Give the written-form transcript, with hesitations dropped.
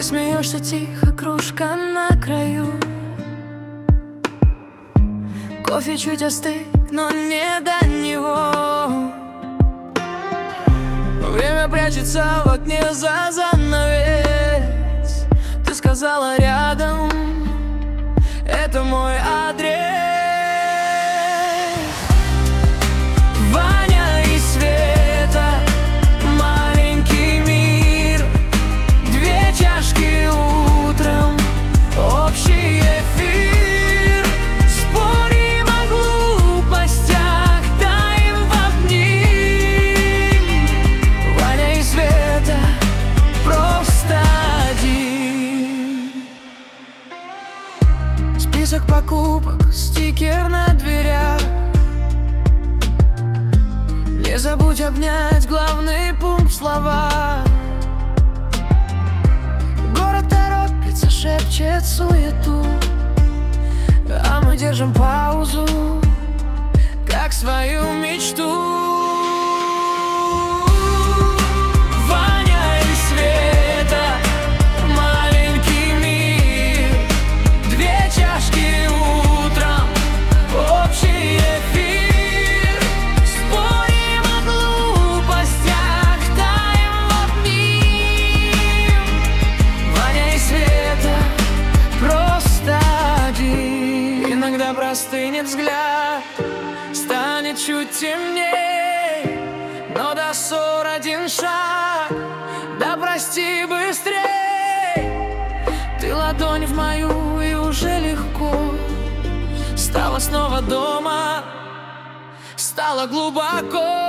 Смеешься тихо, кружка на краю. Кофе чуть остыл, но не до него. Время прячется в окне за занавес. Ты сказала рядом, это мой адрес. Ваня и Света, маленький мир. Две чашки утром, общий эфир. Спорим о глупостях, таим в обним. Ваня и Света, просто один. Список покупок, стикер на дверях. Не забудь обнять, главный пункт слова. Город торопится, шепчет суету, а мы держим паузу, как свою мечту. Ваня и Света, маленький мир. Две чашки утром, общий эфир. Спорим о глупостях, таим в обним. Ваня и Света, просто один. Иногда простынет взгляд, станет чуть темней, но до ссор один шаг, да прости быстрей. Ты ладонь в мою, и уже легко. Стало снова дома, стало глубоко.